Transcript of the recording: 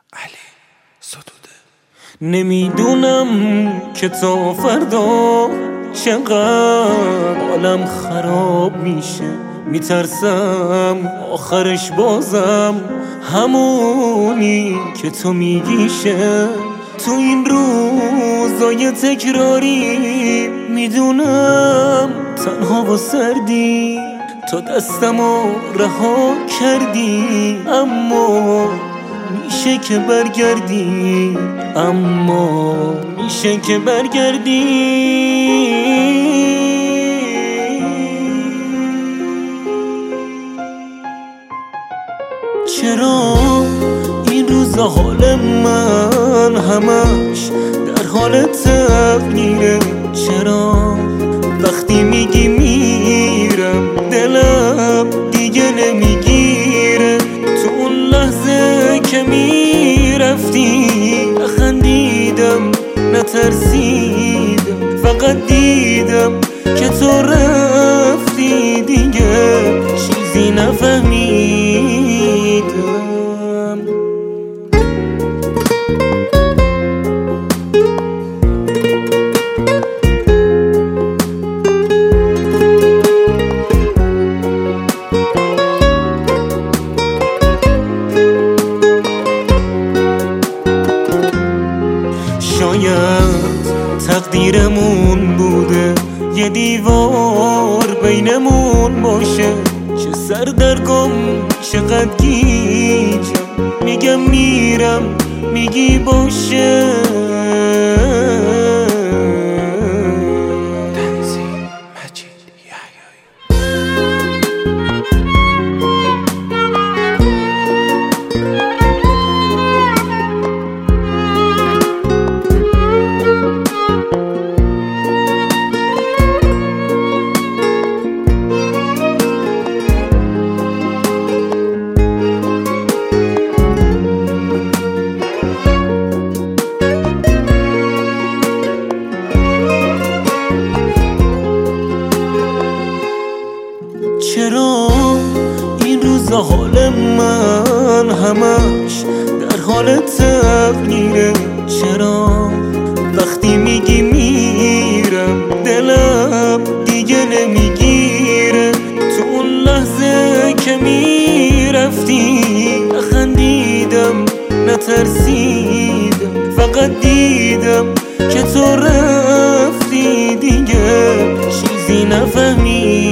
علی ستوده. نمیدونم که تا فردا چقدر عالم خراب میشه، میترسم آخرش بازم همونی که تو میگیشه. تو این روزای تکراری میدونم تنها و سردی، تو دستمو رها کردی، اما میشه که برگردی، اما میشه که برگردی. چرا این روزا حال من همش در حال تغییره؟ چرا وقتی میگی میرم دلم دیگه نمیگیره؟ تو اون لحظه که میرفتی نخندیدم نترسیدم، فقط دیدم که تو رفتی دیگه چیزی نفهمیدم. شاید تقدیرمون بوده یه دیوار بینمون باشه، چه سردرگم چقدر گیجم، میگم میرم میگی باشه. چرا این روزا حال من همش در حال تغییره؟ چرا وقتی میگی میرم دلم دیگه نمیگیره؟ تو اون لحظه که میرفتی نخندیدم نترسیدم، فقط دیدم که تو رفتی دیگه چیزی نفهمیدم.